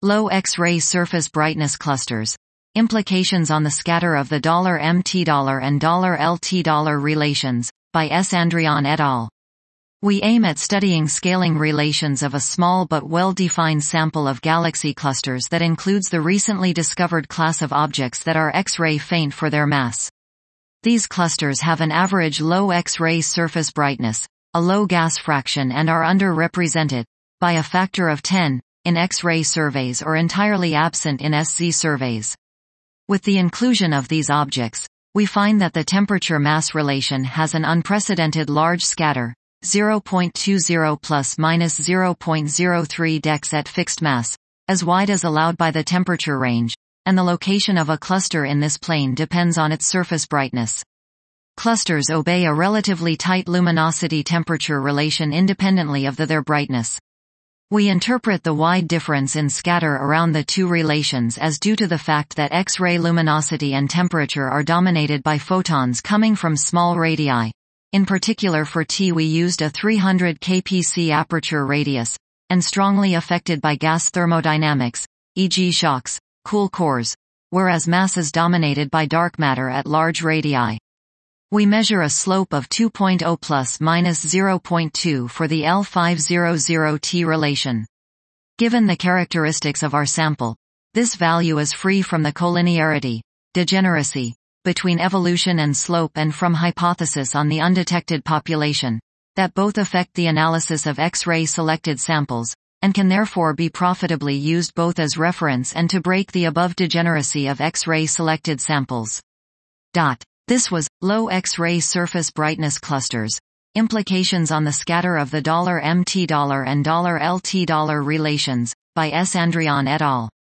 Low X-ray surface brightness clusters. Implications on the scatter of the $MT and $LT relations, by S. Andrian et al. We aim at studying scaling relations of a small but well-defined sample of galaxy clusters that includes the recently discovered class of objects that are X-ray faint for their mass. These clusters have an average low X-ray surface brightness, a low gas fraction, and are underrepresented, by a factor of 10, in X-ray surveys or entirely absent in SZ surveys. With the inclusion of these objects, we find that the temperature-mass relation has an unprecedented large scatter, 0.20 plus minus 0.03 dex at fixed mass, as wide as allowed by the temperature range, and the location of a cluster in this plane depends on its surface brightness. Clusters obey a relatively tight luminosity-temperature relation independently of their brightness. We interpret the wide difference in scatter around the two relations as due to the fact that X-ray luminosity and temperature are dominated by photons coming from small radii. In particular for T we used a 300 kpc aperture radius, and strongly affected by gas thermodynamics, e.g. shocks, cool cores, whereas mass is dominated by dark matter at large radii. We measure a slope of 2.0 plus minus 0.2 for the L500T relation. Given the characteristics of our sample, this value is free from the collinearity, degeneracy, between evolution and slope and from hypothesis on the undetected population, that both affect the analysis of X-ray selected samples, and can therefore be profitably used both as reference and to break the above degeneracy of X-ray selected samples. This was, low X-ray surface brightness clusters. Implications on the scatter of the $MT and $LT relations, by S. Andrian et al.